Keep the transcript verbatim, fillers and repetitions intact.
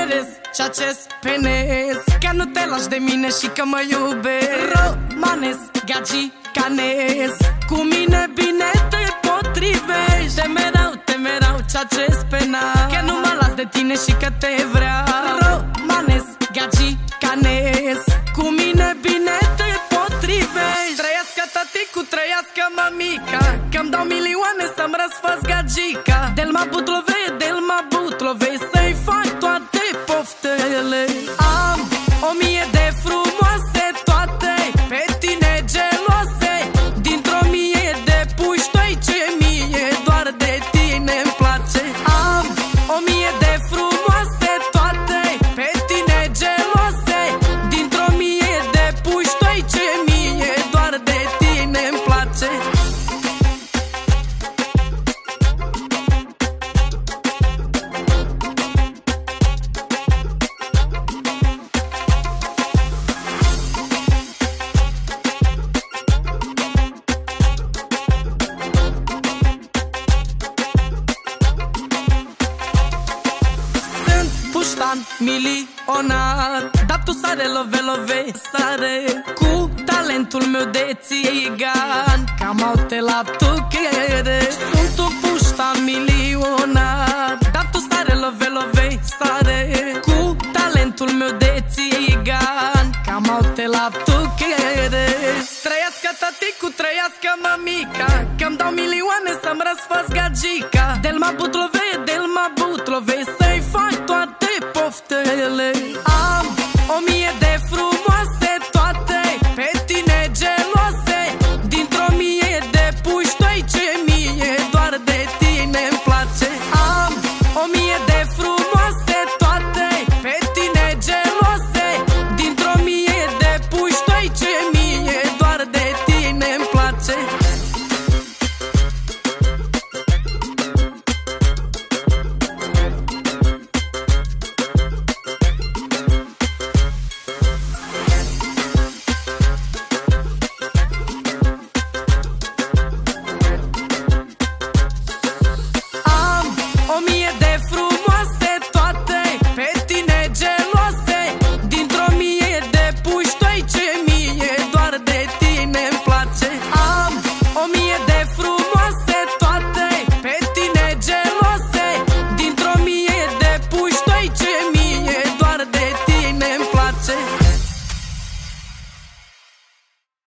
merez și acest penes, că nu te lași de mine și că mă iubești. Romanes, gagi, canes, cu mine bine te potrivești. Te merau, te merau ce acest penal, că nu mă las de tine și că te vreau. Romanes, gagi, canes, cu mine bine te potrivești. Trăiască tăticu, trăiască mămica, că-mi dau milioane să-mi răsfăț gagica. Del mă butlove, del mă butlove, să-i fac toate poftele. Am o mie de frumoase toate, pe tine geloase, dintr-o mie de puștoi ce mie doar de tine-mi place. Am o mie de frumoase toate, pe tine geloase, dintr-o mie de puștoi ce mie doar de tine-mi place. Milionar, dar tu sare, love, love, sare cu talentul meu de țigan, cam au te la tu chere. Sunt un puștan milionar, dar tu sare, love, love, sare cu talentul meu de țigan, cam au te la tu chere. Trăiască tăticu, trăiască mămica, că-mi dau milioane să-mi răsfăț gagica. Del mă butlove, del mă butlove,